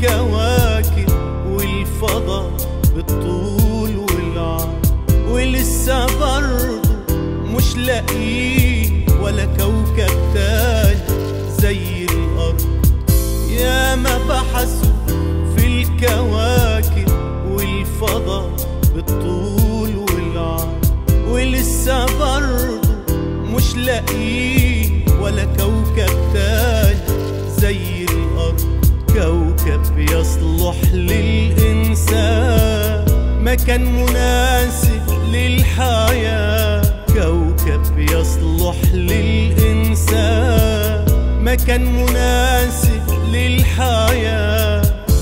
الكواكب والفضاء بالطول والعرض، ولسه برضه مش لاقيين ولا كوكب تاني زي الأرض. ياما بحثوا في الكواكب والفضاء بالطول والعرض، ولسه برضه مش لاقيين ولا كوكب تاني زي الأرض. كوكب يصلح للإنسان، مكان مناسب للحياة. كوكب يصلح للإنسان، مكان مناسب للحياة.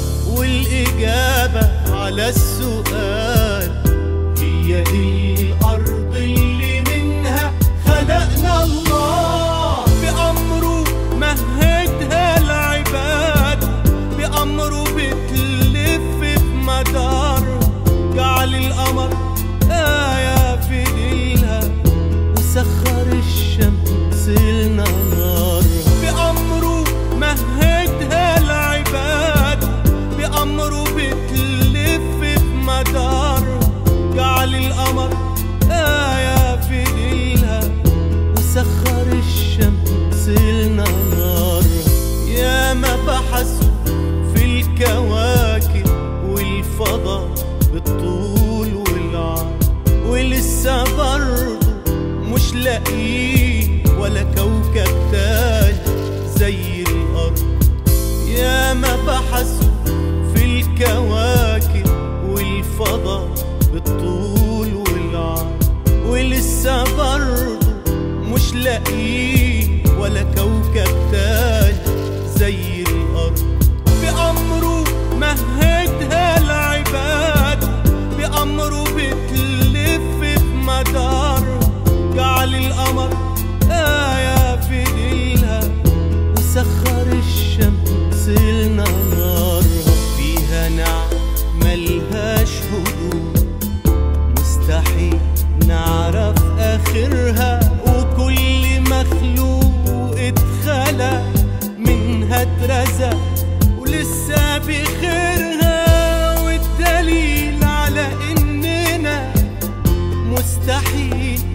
والإجابة على السؤال هي دي الأرض اللي منها خلقنا الله. بأمره مهدها العباد، بأمره بتلف بمدار. جعل القمر آية في ليلها، وسخر الشمس لنهار. بأمره مهدها العباد، بأمره بتلف بمدار. جعل القمر آية في ليلها، وسخر الشمس لنهار. ياما بحثوا في الكواكب والفضاء بالطول والعرض، ولسه برضه مش لاقيين ولا كوكب تاني زي الأرض. ياما بحثوا في الكواكب والفضاء بالطول والعرض، ولسه برضه مش لاقيين ولا كوكب تاني زي الأرض. بأمره مهدها العباد، بأمره بتلف بمدار. جعل القمر آية في ليلها، وسخر الشمس لنهار. فيها نعم ملهاش حدود، مستحيل نعرف آخرها. وكل مخلوق اتخلق منها اترزق، ولسه بخيرها. والدليل على إننا مستحيل